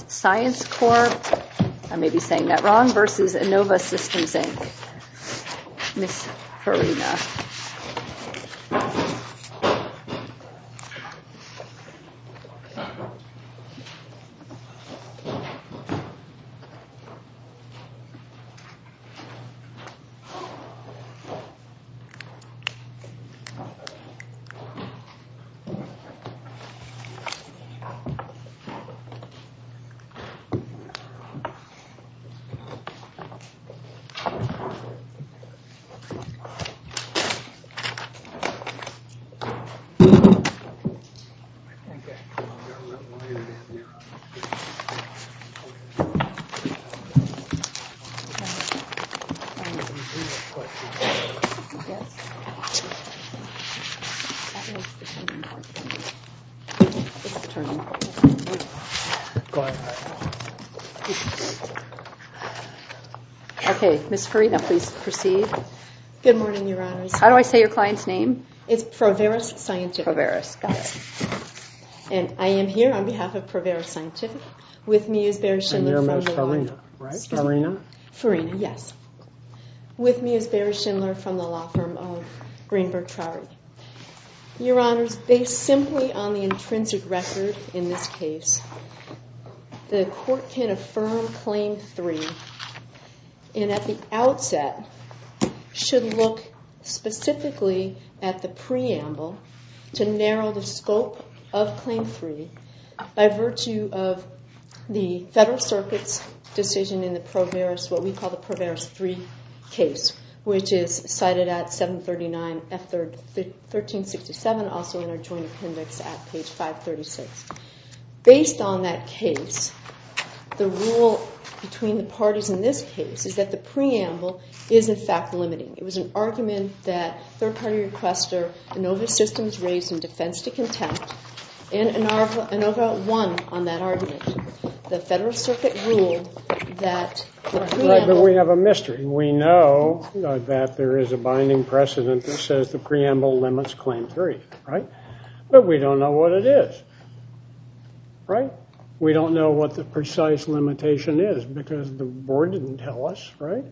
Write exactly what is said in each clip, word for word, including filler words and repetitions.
Science Corp, I may be saying that wrong, versus Innova Systems, Incorporated. Miz Farina. Okay, Miz Farina, please proceed. Good morning, Your Honors. How do I say your client's name? It's Proveris Scientific. Proveris, got it. And I am here on behalf of Proveris Scientific. With me is Barry Schindler and from you're the Miz Farina, law. right? Farina? Farina, yes. With me is Barry Schindler from the law firm of Greenberg Traurig. Your Honors, based simply on the intrinsic record in this case, the court can affirm Claim three, and at the outset should look specifically at the preamble to narrow the scope of Claim three by virtue of the Federal Circuit's decision in the Proveris, what we call the Proveris three case, which is cited at seven thirty-nine F third thirteen sixty-seven, also in our joint appendix at page five thirty-six. Based on that case, the rule between the parties in this case is that the preamble is in fact limiting. It was an argument that third-party requester Innova Systems raised in defense to contempt, and Innova won on that argument. The Federal Circuit ruled that the preamble... Right, but we have a mystery. We know uh, that there is a binding precedent that says the preamble limits Claim three, right? But we don't know what it is, right? We don't know what the precise limitation is because the board didn't tell us, right?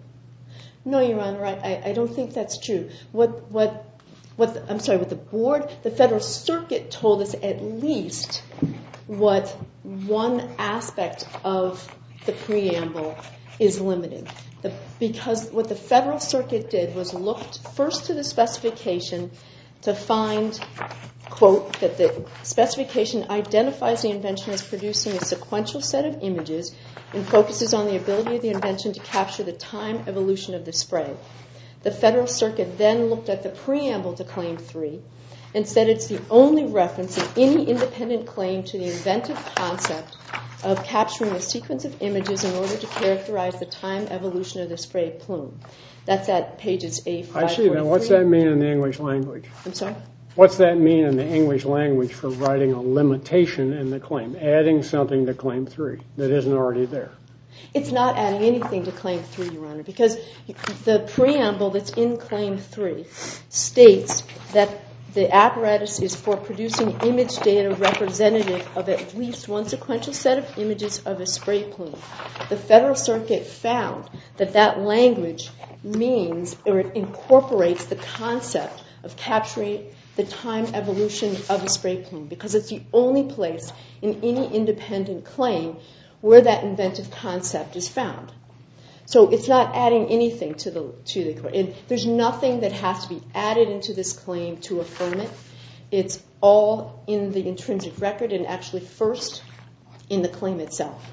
No, Your Honor, I, I don't think that's true. What, what, what? The, I'm sorry, what the board, the Federal Circuit told us at least what one aspect of the preamble is limiting. The, because what the Federal Circuit did was looked first to the specification to find, quote, that the specification identifies the invention as producing a sequential set of images and focuses on the ability of the invention to capture the time evolution of the spray. The Federal Circuit then looked at the preamble to Claim three and said it's the only reference in any independent claim to the inventive concept of capturing a sequence of images in order to characterize the time evolution of the spray plume. That's at pages A five forty-three. I see that. What's that mean in the English language? I'm sorry? What's that mean in the English language for writing a limitation in the claim, adding something to Claim three that isn't already there? It's not adding anything to Claim three, Your Honor, because the preamble that's in Claim three states that the apparatus is for producing image data representative of at least one sequential set of images of a spray plume. The Federal Circuit found that that language means, or it incorporates the concept of capturing the time evolution of a spray plume because it's the only place in any independent claim where that inventive concept is found. So it's not adding anything to the to the claim. There's nothing that has to be added into this claim to affirm it. It's all in the intrinsic record and actually first in the claim itself.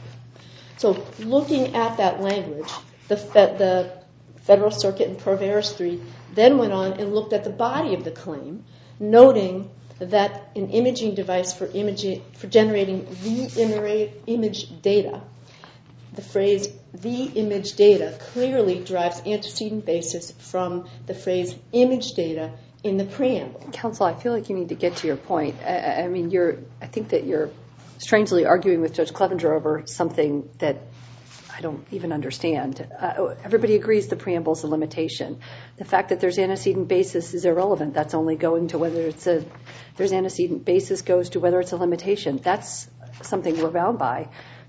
So looking at that language, the, fe- the Federal Circuit in Proveris three then went on and looked at the body of the claim, noting that an imaging device for imaging, for generating the image data, the phrase the image data clearly derives antecedent basis from the phrase image data in the preamble. Counsel, I feel like you need to get to your point. I, I mean, you're. I think that you're strangely arguing with Judge Clevenger over something that I don't even understand. Uh, everybody agrees the preamble is a limitation. The fact that there's antecedent basis is irrelevant. That's only going to whether it's a, there's antecedent basis goes to whether it's a limitation. That's something we're bound by.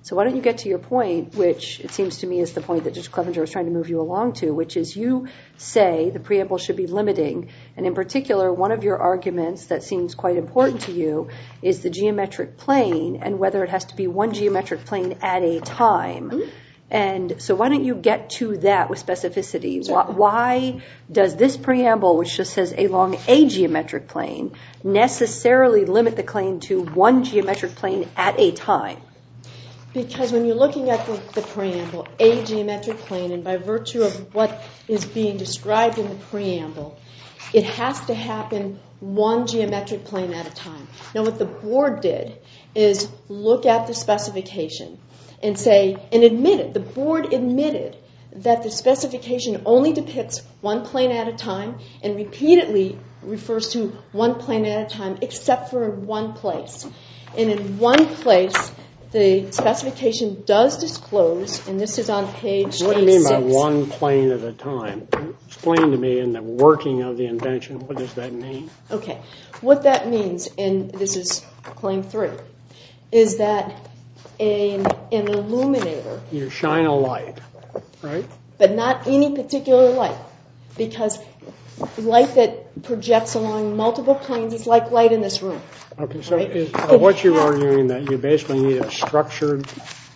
So why don't you get to your point, which it seems to me is the point that Judge Clevenger was trying to move you along to, which is you say the preamble should be limiting, and in particular, one of your arguments that seems quite important to you is the geometric plane and whether it has to be one geometric plane at a time. Mm-hmm. And so why don't you get to that with specificity? Why, why does this preamble, which just says along a geometric plane, necessarily limit the claim to one geometric plane at a time? Because when you're looking at the, the preamble, a geometric plane, and by virtue of what is being described in the preamble, it has to happen one geometric plane at a time. Now what the board did is look at the specification and say, and admitted, the board admitted that the specification only depicts one plane at a time and repeatedly refers to one plane at a time except for in one place. And in one place, the specification does disclose, and this is on page What do you mean by one plane at a time? Explain to me in the working of the invention, what does that mean? Okay. What that means, and this is claim three, is that an, an illuminator... You shine a light, right? But not any particular light, because light that projects along multiple planes is like light in this room. Okay, so right? is, uh, what you're arguing that you basically need a structured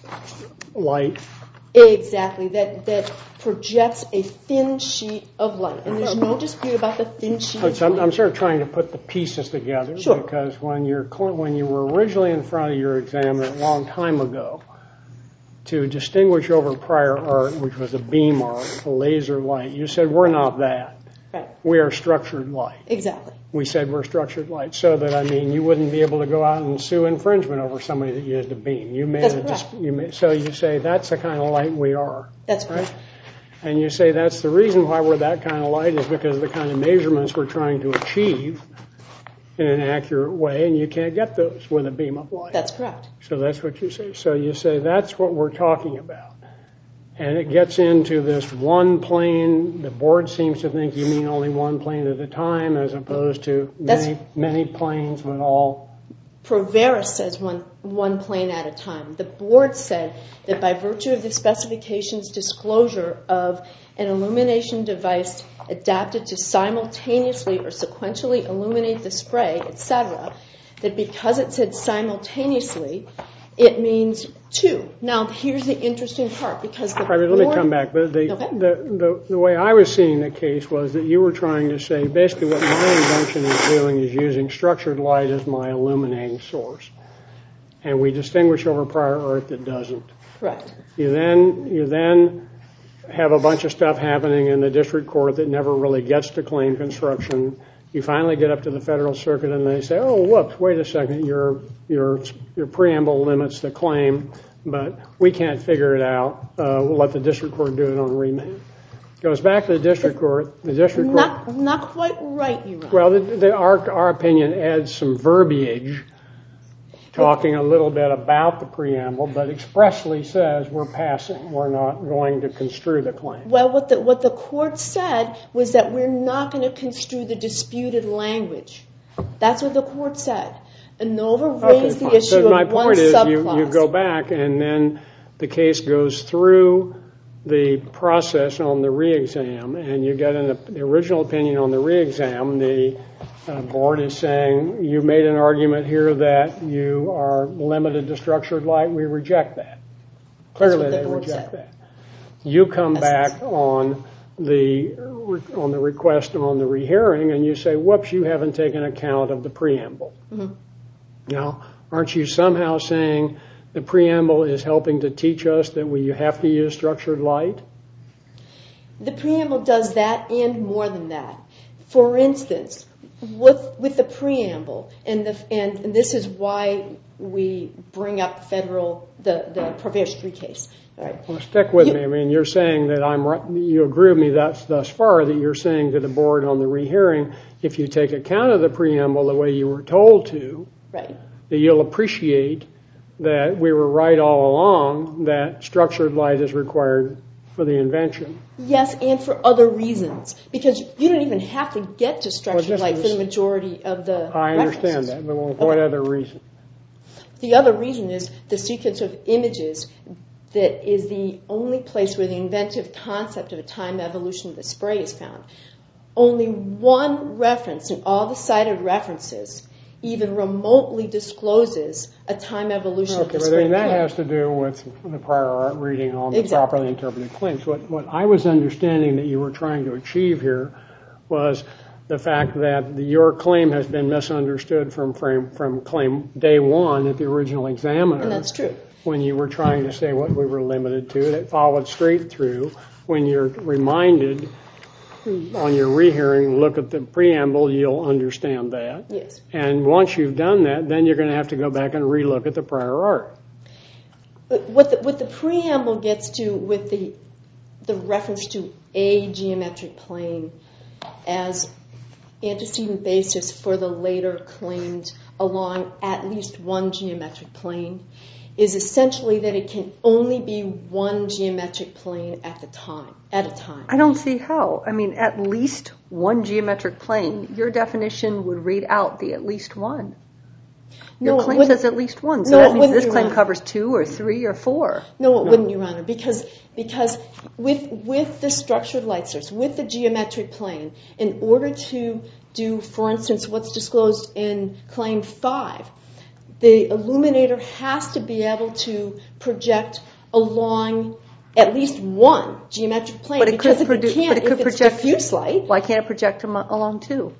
light? Exactly, that that projects a thin sheet of light. And there's no dispute about the thin sheet of I'm, light. I'm sort of trying to put the pieces together. Sure. Because when, you're, when you were originally in front of your examiner a long time ago, to distinguish over prior art, which was a beam art, a laser light, you said, we're not that. Right. We are structured light. Exactly. We said we're structured light, so that, I mean, you wouldn't be able to go out and sue infringement over somebody that used a beam. You made That's a correct. dis- you made, so you say that's the kind of light we are. That's right? correct. And you say that's the reason why we're that kind of light is because of the kind of measurements we're trying to achieve in an accurate way, and you can't get those with a beam of light. That's correct. So that's what you say. So you say that's what we're talking about. And it gets into this one plane. The board seems to think you mean only one plane at a time as opposed to many, many planes with all. Provera says one, one plane at a time. The board said that by virtue of the specification's disclosure of an illumination device adapted to simultaneously or sequentially illuminate the spray, et cetera, that because it said simultaneously, it means two. Now, here's the interesting part, because the Right, board... let me come back. The, the, Okay. the, the, the way I was seeing the case was that you were trying to say basically what my invention is doing is using structured light as my illuminating source. And we distinguish over prior art that doesn't. Correct. You then, you then have a bunch of stuff happening in the district court that never really gets to claim construction. You finally get up to the Federal Circuit and they say, oh, whoops, wait a second, your your your preamble limits the claim, but we can't figure it out. Uh, we'll let the district court do it on remand. Goes back to the district court. The district Not, court. not quite right, Your Honor. Well, the, the, our our opinion adds some verbiage, talking a little bit about the preamble, but expressly says we're passing. We're not going to construe the claim. Well, what the what the court said was that we're not going to construe the disputed language. That's what the court said. ANOVA raised Okay, the fine. issue So of my one point is you, subclause. you go back and then the case goes through the process on the re-exam, and you get an, the original opinion on the re-exam. The uh, board is saying you made an argument here that you are limited to structured light. We reject that. Clearly, the they board reject said. that. You come That's back on the on the request on the rehearing, and you say, "Whoops, you haven't taken account of the preamble." Mm-hmm. Now, aren't you somehow saying the preamble is helping to teach us that we have to use structured light? The preamble does that and more than that. For instance, with with the preamble, and the and, and this is why we bring up federal the the Provera Street case. All right. Well, stick with You, me. I mean, you're saying that I'm right. You agree with me thus, thus far that you're saying to the board on the rehearing, if you take account of the preamble the way you were told to, right. that you'll appreciate that we were right all along that structured light is required for the invention. Yes, and for other reasons, because you don't even have to get to structured Well, just light for as- the majority of the. I understand references. that, but well, what Okay. other reason? The other reason is the sequence of images that is the only place where the inventive concept of a time evolution of the spray is found. Only one reference in all the cited references even remotely discloses a time evolution okay, of the but spray then that plume. has to do with the prior art reading on the Exactly. properly interpreted claims. What, what I was understanding that you were trying to achieve here was the fact that the, your claim has been misunderstood from, from, from claim day one at the original examiner. And that's true. When you were trying to say what we were limited to, that followed straight through. When you're reminded on your rehearing, look at the preamble, you'll understand that. Yes. And once you've done that, then you're going to have to go back and relook at the prior art. But what the, what the preamble gets to with the the reference to a geometric plane as antecedent basis for the later claimed along at least one geometric plane is essentially that it can only be one geometric plane at the time, at a time. I don't see how. I mean, at least one geometric plane, your definition would read out the at least one. Your No, it claim wouldn't- says at least one, so no, that it means wouldn't, this Your claim Honor. covers two or three or four. No, it wouldn't, Your Honor, because because with with the structured light source, with the geometric plane, in order to do, for instance, what's disclosed in Claim five, the illuminator has to be able to project along at least one geometric plane. But it because could, if produ- it can't, but it could if it's project. diffuse light, Why can't it project am- along two?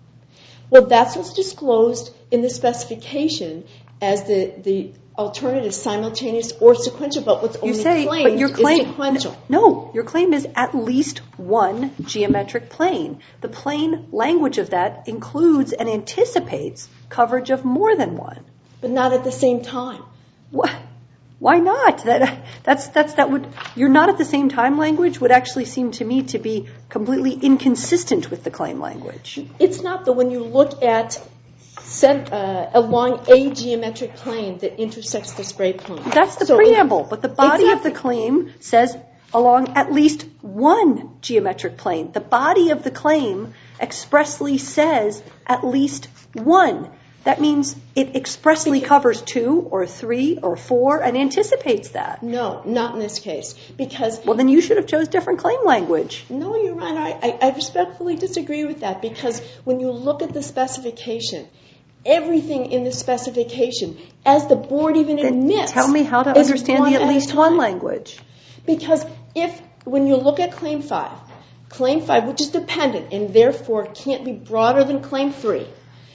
well, that's what's disclosed in the specification as the the alternative simultaneous or sequential. But what's You only say, claimed but your is claim. sequential. No, your claim is at least one geometric plane. The plain language of that includes and anticipates coverage of more than one. But not at the same time. What? Why not? That that's that's that would you're not at the same time language would actually seem to me to be completely inconsistent with the claim language. It's not, though, when you look at set, uh, along a geometric plane that intersects the spray plane. That's the So preamble, but the body Exactly. of the claim says along at least one geometric plane. The body of the claim expressly says at least one. That means it expressly covers two or three or four and anticipates that. No, not in this case. Because, Well, then you should have chose different claim language. no, Your Honor, I, I, I respectfully disagree with that. Because when you look at the specification, everything in the specification, as the board even Then admits, tell me how to is understand one the at a least time. one language. Because if, when you look at Claim five, Claim five, which is dependent and therefore can't be broader than Claim three,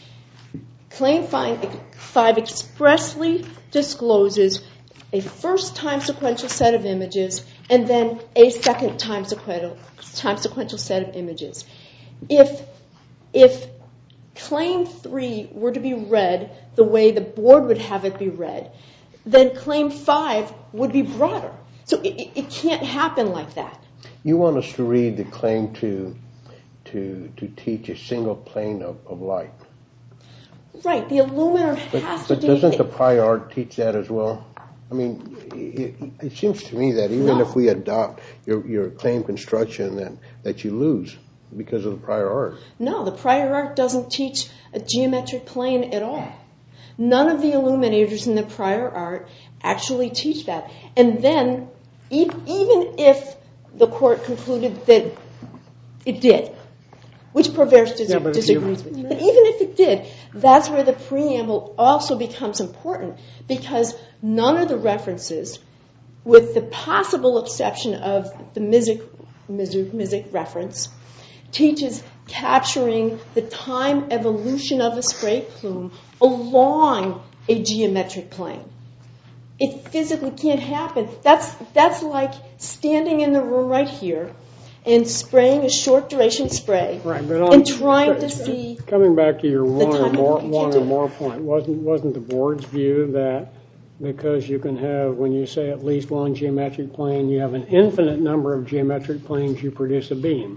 Claim five expressly discloses a first time sequential set of images and then a second time sequential, time sequential set of images. If, if Claim three were to be read the way the board would have it be read, then Claim five would be broader. So it, it, it can't happen like that. You want us to read the claim to to to teach a single plane of, of light. Right, the illuminator But, has but to doesn't do the prior art teach that as well? I mean, it, it seems to me that even No. if we adopt your, your claim construction, that, that you lose because of the prior art. No, the prior art doesn't teach a geometric plane at all. None of the illuminators in the prior art actually teach that. And then, e- even if the court concluded that it did, which Perverse dis- Yeah, but if you- disagrees with, but even if it did, that's where the preamble also becomes important, because none of the references, with the possible exception of the Mizik, Mizik, Mizik reference, teaches capturing the time evolution of a spray plume along a geometric plane. It physically can't happen. That's that's like standing in the room right here and spraying a short duration spray Right, but on, and trying to but see. Coming back to your one or time more, you can't one do or it. more point, wasn't wasn't the board's view that because you can have, when you say at least one geometric plane, you have an infinite number of geometric planes, you produce a beam,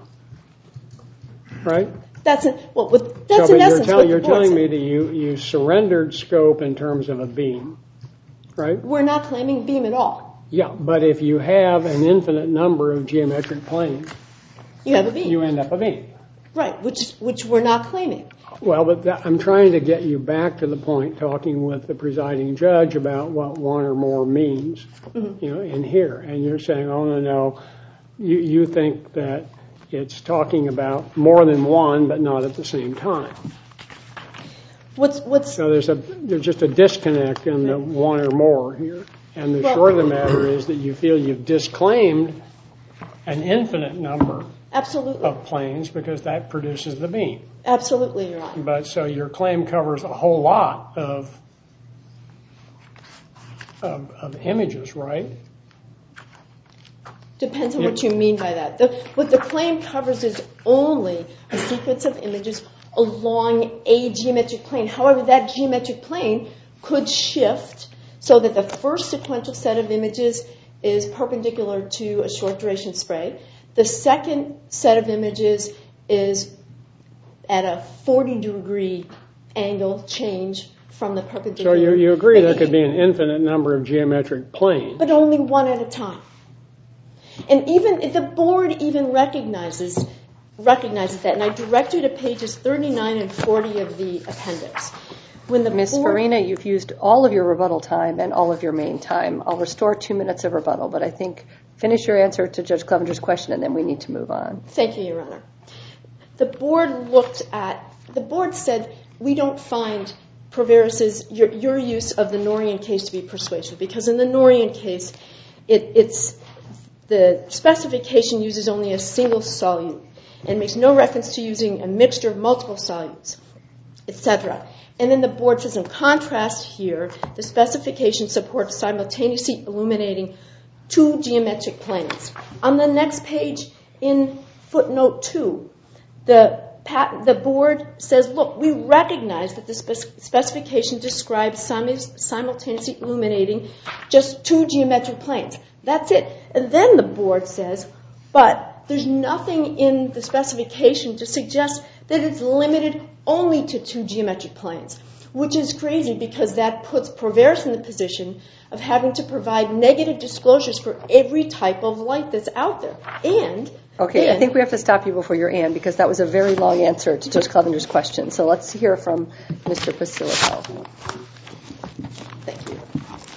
right? That's a, well, what, that's so, in but you're, essence tell, what you're the board telling said. me that you, you surrendered scope in terms of a beam, right? We're not claiming beam at all. Yeah, but if you have an infinite number of geometric planes, You have a beam. you end up a beam. Right, which which we're not claiming. Well, but that, I'm trying to get you back to the point, talking with the presiding judge about what one or more means, mm-hmm. you know, in here. And you're saying, oh, no, no, you, you think that it's talking about more than one, but not at the same time. What's what's so there's a there's just a disconnect in the one or more here. And the well, short of the matter is that you feel you've disclaimed an infinite number absolutely. of planes because that produces the mean. Absolutely, Your Honor. But so your claim covers a whole lot of of, of images, right? Depends on yeah. what you mean by that. The, what the claim covers is only a sequence of images along a geometric plane. However, that geometric plane could shift so that the first sequential set of images is perpendicular to a short duration spray. The second set of images is at a forty degree angle change from the perpendicular. So you, you agree there could be an infinite number of geometric planes. But only one at a time. And even if the board even recognizes recognizes that, and I direct you to pages thirty-nine and forty of the appendix. When the Miz board, Farina, you've used all of your rebuttal time and all of your main time. I'll restore two minutes of rebuttal, but I think finish your answer to Judge Clevenger's question, and then we need to move on. Thank you, Your Honor. The board looked at, the board said, we don't find Proveris's, your, your use of the Norian case to be persuasive, because in the Norian case, it, it's, the specification uses only a single solute and makes no reference to using a mixture of multiple solutes, et cetera. And then the board says, in contrast here, the specification supports simultaneously illuminating two geometric planes. On the next page, in footnote two, the, patent, the board says, look, we recognize that the spec- specification describes sim- simultaneously illuminating just two geometric planes. That's it. And then the board says, but there's nothing in the specification to suggest that it's limited only to two geometric planes, which is crazy because that puts Proveris in the position of having to provide negative disclosures for every type of light that's out there. And Okay, and, I think we have to stop you before your and, because that was a very long answer to Judge Clevenger's question. So let's hear from Mister Basilico. Thank you.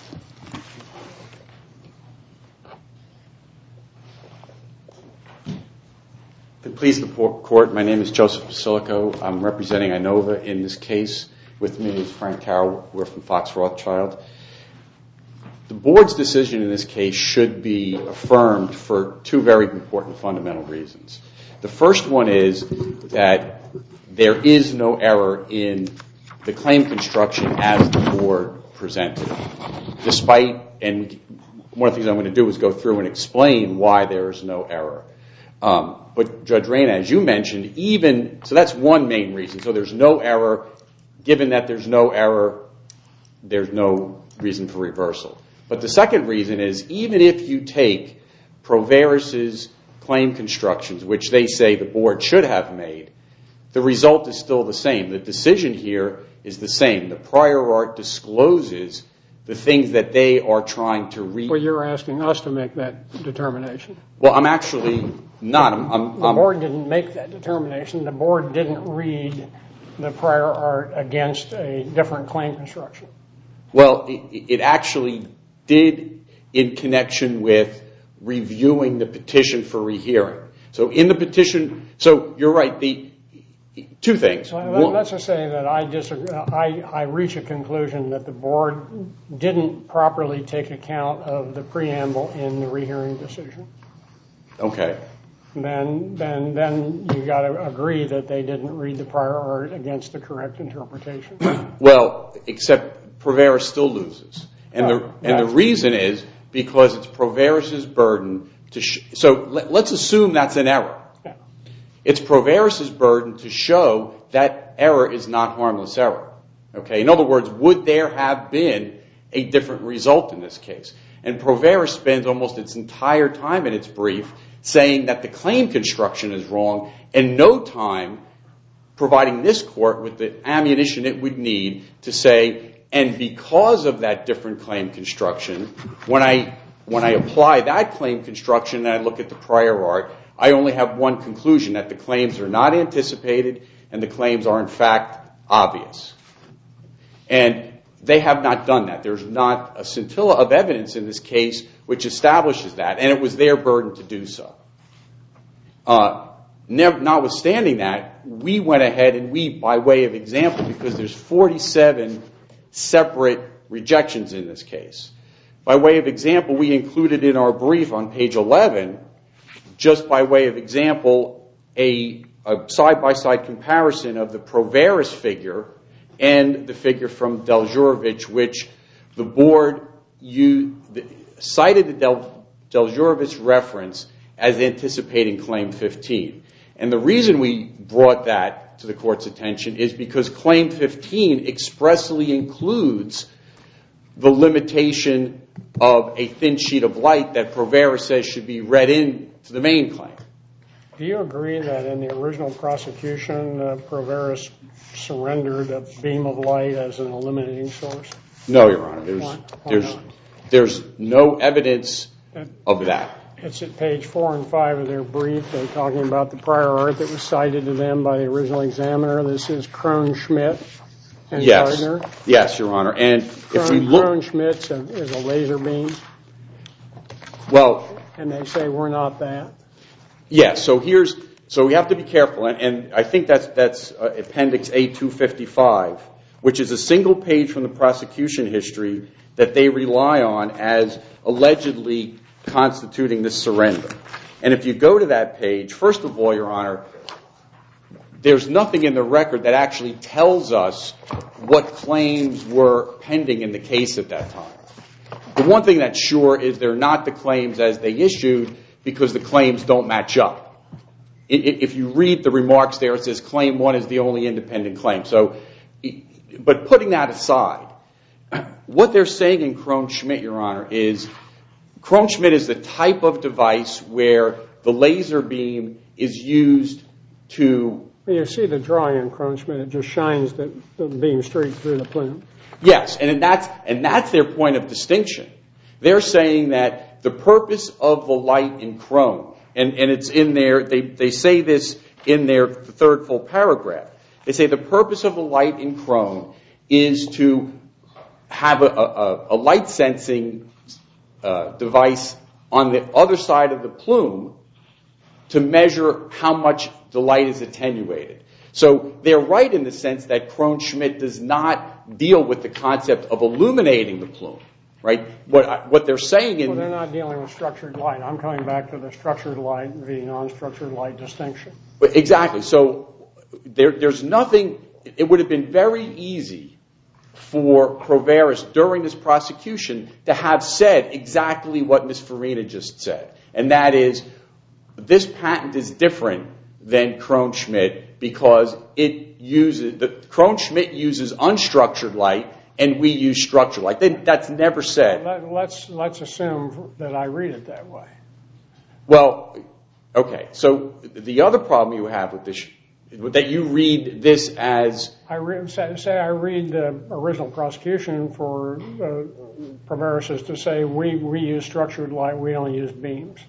Please, the court. My name is Joseph Basilico. I'm representing Inova in this case. With me is Frank Carroll. We're from Fox Rothschild. The board's decision in this case should be affirmed for two very important fundamental reasons. The first one is that there is no error in the claim construction as the board presented, despite, and one of the things I'm going to do is go through and explain why there is no error. Um, but Judge Reyna, as you mentioned, even, so that's one main reason. So there's no error. Given that there's no error, there's no reason for reversal. But the second reason is, even if you take Proveris's claim constructions, which they say the board should have made, the result is still the same. The decision here is the same. The prior art discloses the things that they are trying to read. Well, you're asking us to make that determination. Well, I'm actually not. I'm, I'm, the I'm, board didn't make that determination. The board didn't read the prior art against a different claim construction. Well, it, it actually did in connection with reviewing the petition for rehearing. So in the petition, so you're right, the two things. So One, let's just say that I disagree. I, I reach a conclusion that the board didn't properly take account of the preamble in the rehearing decision. Okay. Then, then, then you got to agree that they didn't read the prior art against the correct interpretation. Well, except Proveris still loses, and oh, the and the reason is because it's Proveris's burden to. Sh- so let, let's assume that's an error. Yeah. It's Proveris's burden to show that error is not harmless error. Okay. In other words, would there have been a different result in this case? And Proveris spends almost its entire time in its brief saying that the claim construction is wrong, and no time providing this court with the ammunition it would need to say, and because of that different claim construction, when I when I apply that claim construction and I look at the prior art, I only have one conclusion, that the claims are not anticipated and the claims are in fact obvious. And they have not done that. There's not a scintilla of evidence in this case which establishes that, and it was their burden to do so. Uh, never, notwithstanding that, we went ahead and we, by way of example, because there's forty-seven separate rejections in this case, by way of example, we included in our brief on page eleven, just by way of example, a, a side-by-side comparison of the Proveris figure and the figure from Deljurovich, which the board you, the, cited the Del, Deljurovich reference as anticipating Claim fifteen. And the reason we brought that to the court's attention is because Claim fifteen expressly includes the limitation of a thin sheet of light that Proveris says should be read into the main claim. Do you agree that in the original prosecution, uh, Proveris surrendered a beam of light as an eliminating source? No, Your Honor. There's, Why? Why there's, not? there's no evidence of that. It's at page four and five of their brief. They're talking about the prior art that was cited to them by the original examiner. This is Krohn-Schmidt and Yes. Gardner. Yes, Your Honor. And if we look, Krohn-Schmidt is a laser beam, well, and they say we're not that. yeah. So here's, so we have to be careful, and, and I think that's that's uh, Appendix A two fifty-five, which is a single page from the prosecution history that they rely on as allegedly constituting this surrender. And if you go to that page, first of all, Your Honor, there's nothing in the record that actually tells us what claims were pending in the case at that time. The one thing that's sure is they're not the claims as they issued because the claims don't match up. If you read the remarks there, it says Claim one is the only independent claim. So, but putting that aside, what they're saying in Krohn-Schmidt, Your Honor, is Krohn-Schmidt is the type of device where the laser beam is used to... You see the drawing in Krohn-Schmidt, it just shines the, the beam straight through the plume. Yes, and that's, and that's their point of distinction. They're saying that the purpose of the light in Krohn, and, and it's in there, they, they say this in their third full paragraph. They say the purpose of the light in Krohn is to have a, a, a light sensing uh, device on the other side of the plume to measure how much the light is attenuated. So they're right in the sense that Krohn-Schmidt does not deal with the concept of illuminating the plume, right? What what they're saying in... Well, they're not dealing with structured light. I'm coming back to the structured light, the non-structured light distinction. Exactly. So there, there's nothing... It would have been very easy for Proveris during this prosecution to have said exactly what Miz Farina just said. And that is, this patent is different than Krohn-Schmidt because it uses... The, Krohn-Schmidt uses unstructured light and we use structured light. They, that's never said. Let, let's, let's assume that I read it that way. Well, okay. So the other problem you have with this... that you read this as... I re- say, say I read the original prosecution for uh, Proveris to say we, we use structured light, we don't use beams.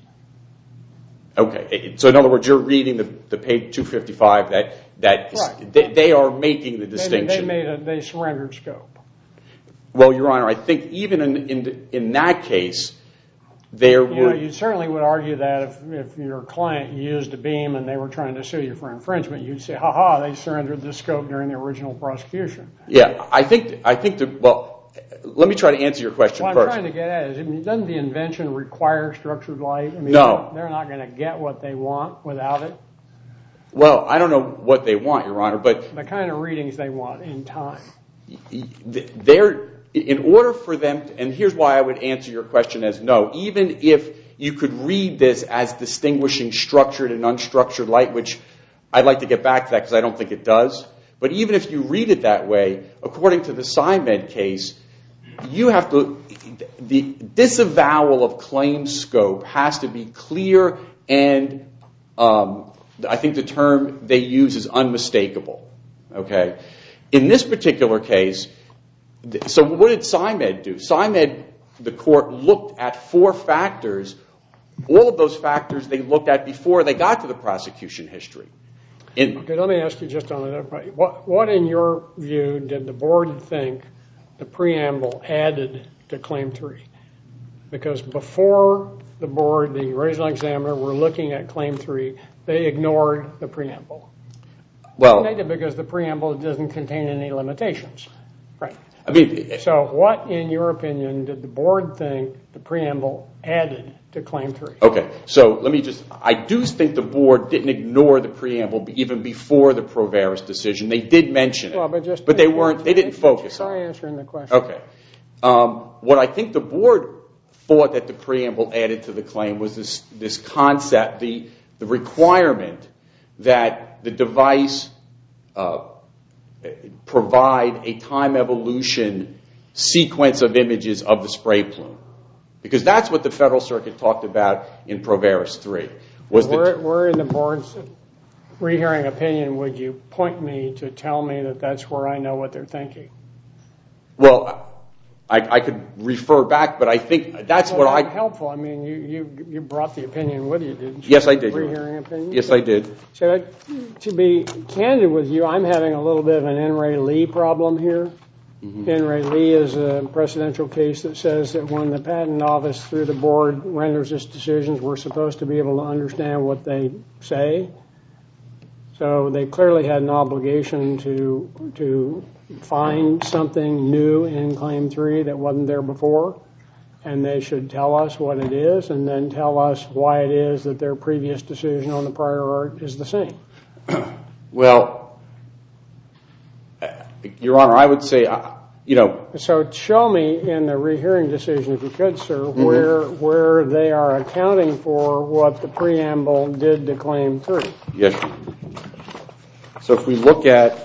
Okay. So in other words, you're reading the, the page two fifty-five that, that Right. they, they are making the distinction. They, they made a, they surrendered scope. Well, Your Honor, I think even in, in, in that case, there You know, were... you certainly would argue that if, if your client used a beam and they were trying to sue you for infringement, you'd say, ha ha, they surrendered the scope during the original prosecution. Yeah, I think, I think the, well, let me try to answer your question What first. I'm trying to get at is, I mean, doesn't the invention require structured light? I mean, No. They're not going to get what they want without it. Well, I don't know what they want, Your Honor, but The kind of readings they want in time. they're, in order for them, to, and here's why I would answer your question as no, even if you could read this as distinguishing structured and unstructured light, which I'd like to get back to that because I don't think it does, but even if you read it that way, according to the Symed case, you have to, the disavowal of claim scope has to be clear and um, I think the term they use is unmistakable. Okay? In this particular case, so what did Symed do? Symed, the court looked at four factors all of those factors they looked at before they got to the prosecution history. In, okay, let me ask you just on another point. What, what, in your view, did the board think the preamble added to Claim three? Because before the board, the original examiner, were looking at Claim three, they ignored the preamble. well, They did because the preamble doesn't contain any limitations. Right. I mean, So what, in your opinion, did the board think the preamble added to Claim three? okay, so let me just, I do think the board didn't ignore the preamble even before the Proveris decision. They did mention it, Well, but just- but they weren't, they didn't focus on Try it. answering the question. Okay. Um, what I think the board thought that the preamble added to the claim was this, this concept, the, the requirement that the device uh, provide a time evolution sequence of images of the spray plume. Because that's what the Federal Circuit talked about in Proveris three. Was Where, the, where in the board's rehearing opinion would you point me to tell me that that's where I know what they're thinking? well, I, I could refer back, but I think that's Well, what I... that's helpful. I mean, you, you, you brought the opinion with you, didn't you? Yes, I did. Rehearing opinion? Yes, I did. So that, to be candid with you, I'm having a little bit of an N. Ray Lee problem here. Mm-hmm. N. Ray Lee is a precedential case that says that when the patent office through the board renders its decisions, we're supposed to be able to understand what they say. So they clearly had an obligation to to find something new in Claim three that wasn't there before, and they should tell us what it is and then tell us why it is that their previous decision on the prior art is the same. Well, uh, Your Honor, I would say, uh, you know... So show me in the rehearing decision, if you could, sir, Mm-hmm. where where they are accounting for what the preamble did to Claim three. Yes. So if we look at...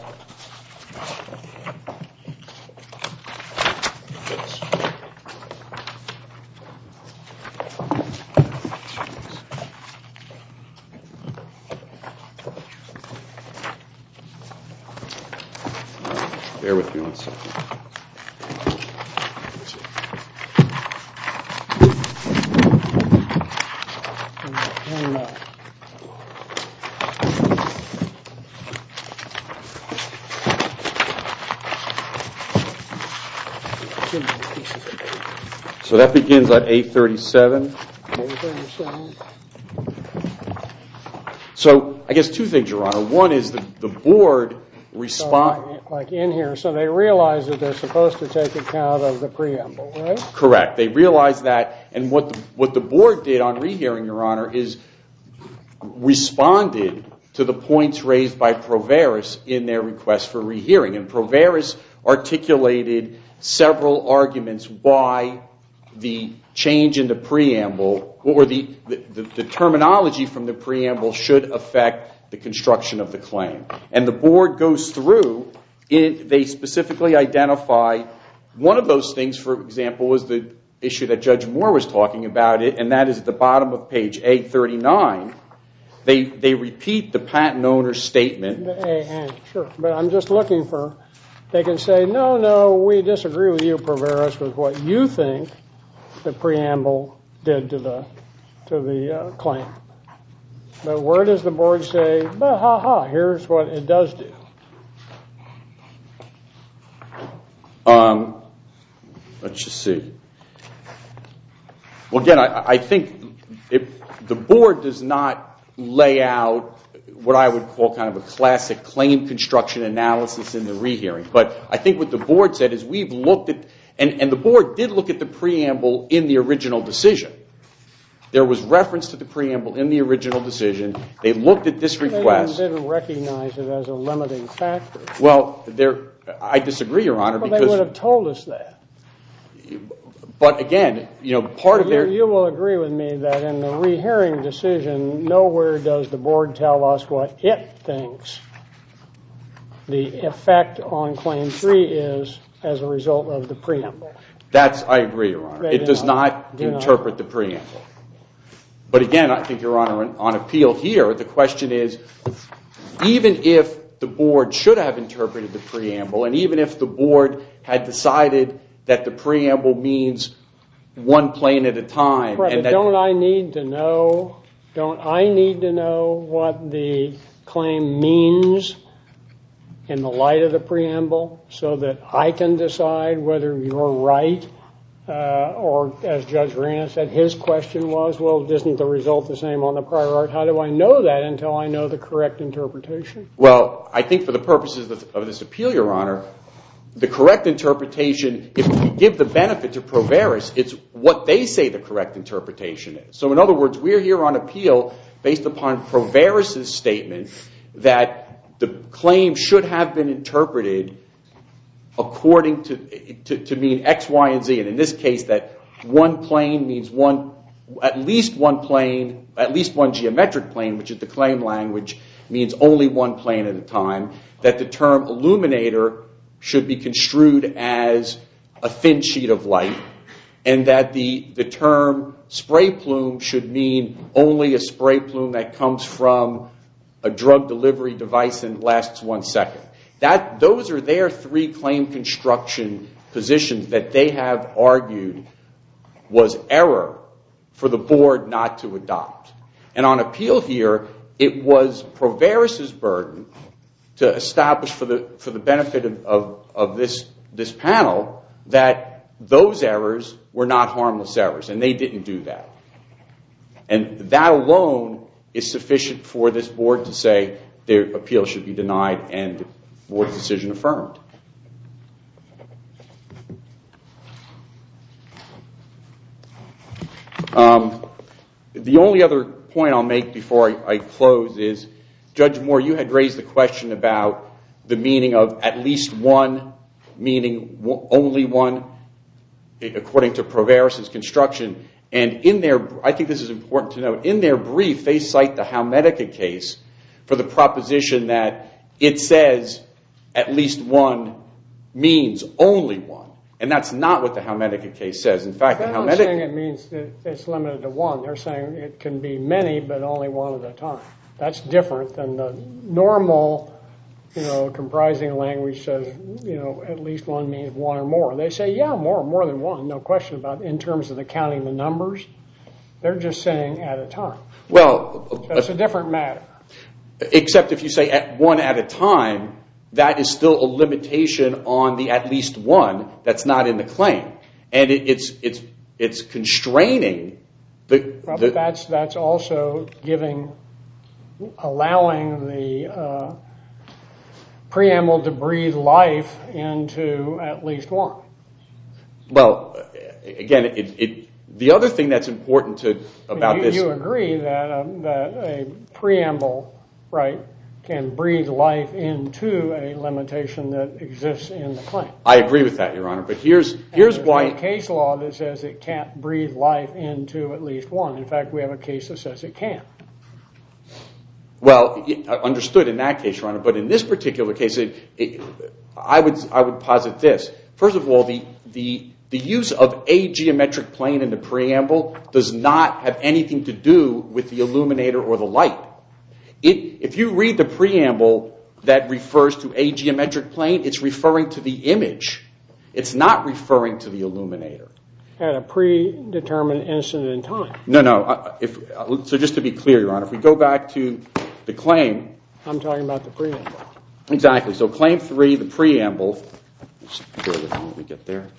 Bear with me one second. And, uh, So that begins at eight thirty-seven. So I guess two things, Your Honor. One is the, the board respond... So like, like in here, so they realize that they're supposed to take account of the preamble, right? Correct. They realize that, and what the, what the board did on rehearing, Your Honor, is responded to the points raised by Proveris in their request for rehearing. And Proveris articulated several arguments why the change in the preamble, or the, the, the terminology from the preamble, should affect the construction of the claim. And the board goes through, it, they specifically identify one of those things, for example, was the issue that Judge Moore was talking about, it, and that is at the bottom of page eight thirty-nine. They, they repeat the patent owner's statement. The A and, sure. But I'm just looking for, they can say, no, no, we disagree with you, Proveris, with what you think the preamble did to the to the uh, claim. But where does the board say, but ha ha, here's what it does do? Um, let's just see. Well, again, I, I think it, the board does not lay out what I would call kind of a classic claim construction analysis in the rehearing. But I think what the board said is we've looked at, and, and the board did look at the preamble in the original decision. There was reference to the preamble in the original decision. They looked at this request. They didn't recognize it as a limiting factor. Well, there, I disagree, Your Honor, Well, because... they would have told us that. But again, you know, part of you, their... You will agree with me that in the rehearing decision, nowhere does the board tell us what it thinks the effect on Claim three is as a result of the preamble. That's, I agree, Your Honor. They It do does not. not Do not. interpret the preamble. But again, I think, Your Honor, on appeal here, the question is, even if the board should have interpreted the preamble, and even if the board had decided that the preamble means one plane at a time. Right, and but that, don't I need to know, don't I need to know what the claim means in the light of the preamble so that I can decide whether you're right? Uh, or as Judge Reyna said, his question was, well, isn't the result the same on the prior art? How do I know that until I know the correct interpretation? Well, I think for the purposes of, of this appeal, Your Honor, the correct interpretation, if we give the benefit to Proveris, it's what they say the correct interpretation is. So in other words, we're here on appeal based upon Proveris' statement that the claim should have been interpreted according to, to, to mean X, Y, and Z. And in this case, that one plane means one, at least one plane, at least one geometric plane, which is the claim language, means only one plane at a time. That the term illuminator should be construed as a thin sheet of light. And that the, the term spray plume should mean only a spray plume that comes from a drug delivery device and lasts one second. That, those are their three claim construction positions that they have argued was error for the board not to adopt. And on appeal here, it was Proveris' burden to establish for the for the benefit of, of, of this this panel that those errors were not harmless errors, and they didn't do that. And that alone is sufficient for this board to say their appeal should be denied and the board's decision affirmed. Um, the only other point I'll make before I, I close is, Judge Moore, you had raised the question about the meaning of at least one, meaning w- only one, according to Proveris' construction. And in their, I think this is important to note, in their brief, they cite the Halmedica case for the proposition that it says at least one means only one. And that's not what the Halmedica case says. In fact, the They're not Halmedica... saying it means that it's limited to one. They're saying it can be many, but only one at a time. That's different than the normal, you know, comprising language says, you know, at least one means one or more. They say, yeah, more, more than one, no question about it. In terms of the counting the numbers, they're just saying at a time. Well... So it's a different matter. Except if you say at one at a time, that is still a limitation on the at least one that's not in the claim. And it, it's it's it's constraining the... Well, the but that's, that's also giving... allowing the uh, preamble to breathe life into at least one. Well, again, it, it, the other thing that's important to about you, this... You agree that, um, that a preamble, right, can breathe life into a limitation that exists in the claim. I agree with that, Your Honor, but here's here's there's why... no case law that says it can't breathe life into at least one. In fact, we have a case that says it can. Well, understood in that case, Your Honor, but in this particular case, it, it, I would I would posit this. First of all, the, the the use of a geometric plane in the preamble does not have anything to do with the illuminator or the light. It, if you read the preamble that refers to a geometric plane, it's referring to the image. It's not referring to the illuminator. At a predetermined instant in time. No, no. Uh, if, uh, so just to be clear, Your Honor, if we go back to the claim... I'm talking about the preamble. Exactly. So claim three, the preamble... Let me get there.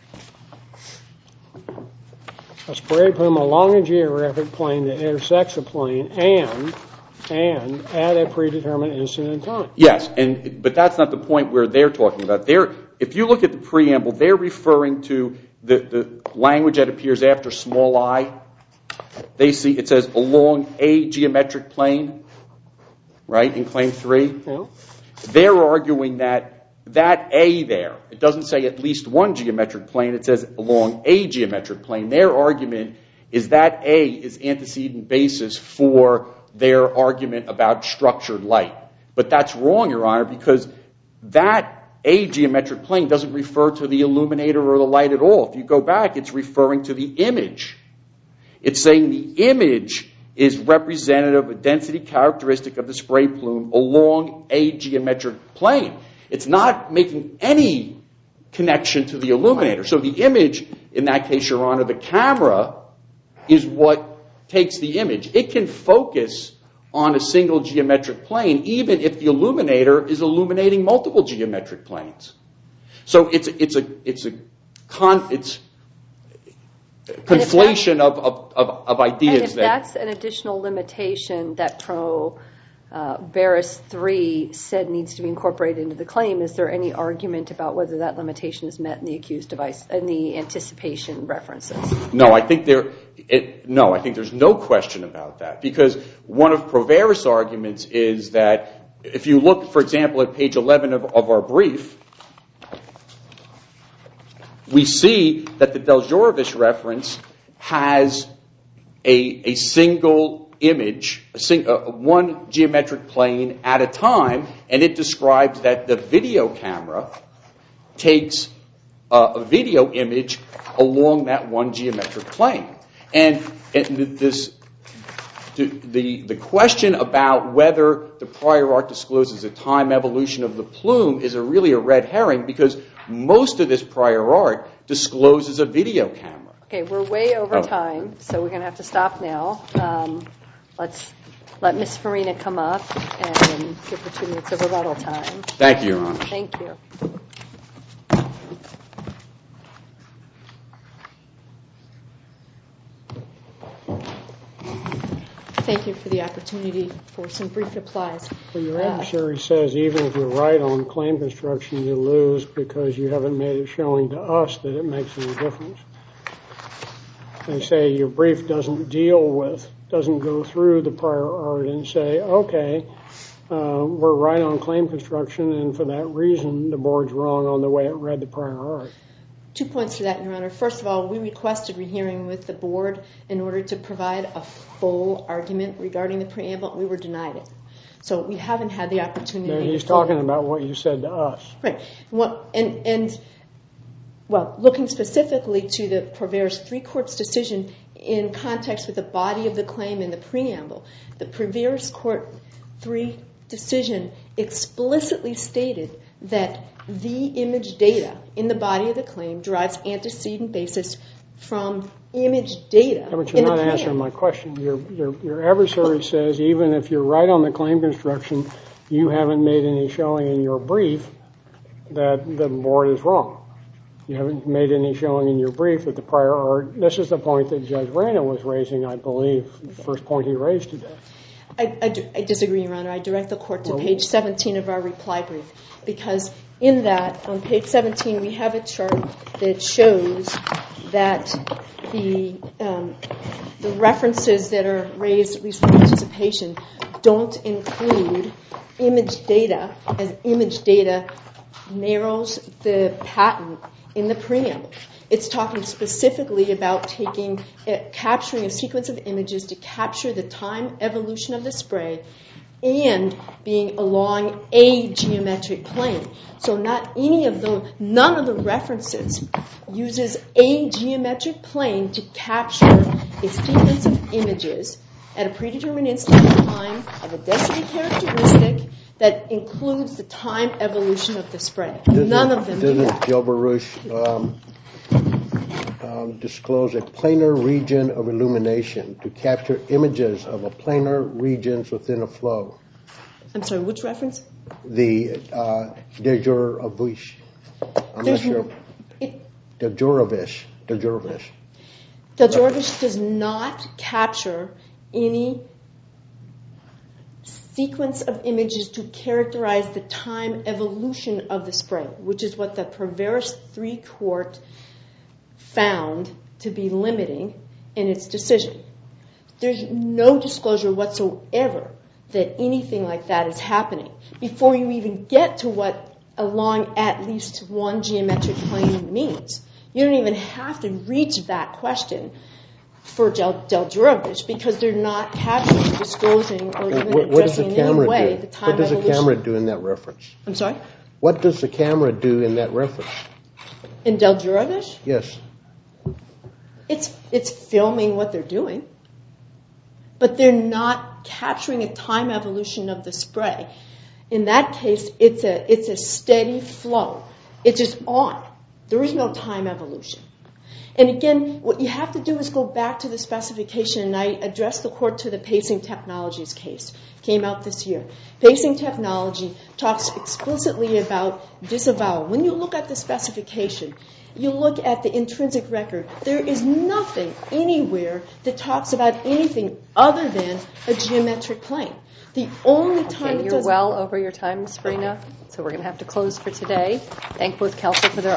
A spray plume along a geographic plane that intersects a plane and... and at a predetermined instant in time. Yes, and but that's not the point where they're talking about. They're, if you look at the preamble, they're referring to the, the language that appears after small I. They see it says along a geometric plane, right, in claim three. Yeah. They're arguing that that A there, it doesn't say at least one geometric plane, it says along a geometric plane. Their argument is that A is antecedent basis for their argument about structured light. But that's wrong, Your Honor, because that A geometric plane doesn't refer to the illuminator or the light at all. If you go back, it's referring to the image. It's saying the image is representative, a density characteristic of the spray plume along a geometric plane. It's not making any connection to the illuminator. So the image in that case, Your Honor, the camera is what takes the image. It can focus on a single geometric plane, even if the illuminator is illuminating multiple geometric planes. So it's a, it's a, it's a con, it's conflation of, of, of, of ideas. And if that, that's an additional limitation that Pro uh, Veris three said needs to be incorporated into the claim, is there any argument about whether that limitation is met in the accused device, in the anticipation references? No, I think there, it, no, I think there's no question about that, because one of Pro Veris' arguments is that if you look, for example, at page eleven of, of our brief, we see that the Deljorovich reference has a, a single image, a sing, uh, one geometric plane at a time, and it describes that the video camera takes uh, a video image along that one geometric plane. And, and this, the, the question about whether the prior art discloses a time evolution of the plume is a really a red herring, because most of this prior art discloses a video camera. Okay, we're way over Oh. time, so we're going to have to stop now. Um, let's let Miz Farina come up and give her two minutes of rebuttal time. Thank you, Your Honor. Thank you. Thank you for the opportunity for some brief replies. Well, your Uh, adversary says even if you're right on claim construction, you lose because you haven't made it showing to us that it makes any difference. They say your brief doesn't deal with, doesn't go through the prior art and say, okay, uh, we're right on claim construction, and for that reason, the board's wrong on the way it read the prior art. Two points to that, Your Honor. First of all, we requested rehearing with the board in order to provide a full argument regarding the preamble, and we were denied it. So we haven't had the opportunity. Now, he's to talking about what you said to us. Right. What, and, and, well, looking specifically to the Pro Veris three court's decision in context with the body of the claim in the preamble, the Pro Veris court three decision explicitly stated that the image data in the body of the claim derives antecedent basis from image data. Yeah, but you're in not the answering preamble. my question. Your, your, your adversary says even if you're right on the claim construction, you haven't made any showing in your brief that the board is wrong. You haven't made any showing in your brief that the prior art, this is the point that Judge Rana was raising, I believe, the first point he raised today. I, I, I disagree, Your Honor. I direct the court to Well, page seventeen of our reply brief, because in that, on page seventeen, we have a chart that shows that the um, the references that are raised, at least for anticipation, don't include image data, as image data narrows the patent in the preamble. It's talking specifically about taking, uh, capturing a sequence of images to capture the time evolution of the spray and being along a geometric plane. So not any of the, none of the references uses a geometric plane to capture a sequence of images at a predetermined instant of time of a density characteristic that includes the time evolution of the spray. Doesn't- None of them do Doesn't that. Delbarush um, um, disclose a planar region of illumination to capture images of a planar regions within a flow? I'm sorry, which reference? The uh, Deljorovich. I'm There's not sure. It, Deljorovich. Deljorovich. Deljorovich does not capture any sequence of images to characterize the time evolution of the spray, which is what the Pro Veris three court found to be limiting in its decision. There's no disclosure whatsoever that anything like that is happening before you even get to what along at least one geometric plane means. You don't even have to reach that question for Del- Deljorovich because they're not capturing, disclosing, or even What, what does addressing the in any camera way do? the time What does evolution. the camera do in that reference? I'm sorry? What does the camera do in that reference? In Deljorovich, Yes. it's it's filming what they're doing, but they're not capturing a time evolution of the spray. In that case, it's a it's a steady flow. It's just on. There is no time evolution. And again, what you have to do is go back to the specification, and I addressed the court to the Pacing Technologies case. Came out this year. Pacing Technology talks explicitly about disavowal. When you look at the specification, you look at the intrinsic record, there is nothing anywhere that talks about anything other than a geometric plane. The only time Okay, it you're does well over your time, Ms. Farina, so we're going to have to close for today. Thank both counsel for their